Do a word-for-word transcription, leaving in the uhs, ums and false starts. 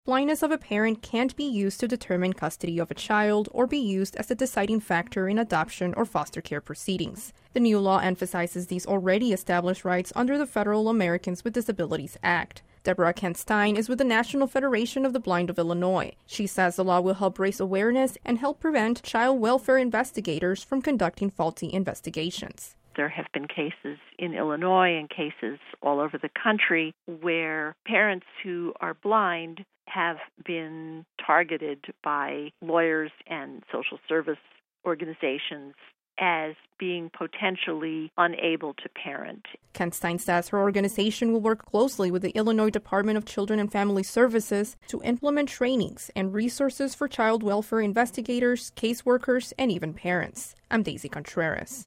blindness of a parent can't be used to determine custody of a child or be used as a deciding factor in adoption or foster care proceedings. The new law emphasizes these already established rights under the Federal Americans with Disabilities Act. Deborah Kent-Stein is with the National Federation of the Blind of Illinois. She says the law will help raise awareness and help prevent child welfare investigators from conducting faulty investigations. There have been cases in Illinois and cases all over the country where parents who are blind have been targeted by lawyers and social service organizations as being potentially unable to parent. Kent-Stein says her organization will work closely with the Illinois Department of Children and Family Services to implement trainings and resources for child welfare investigators, caseworkers, and even parents. I'm Daisy Contreras.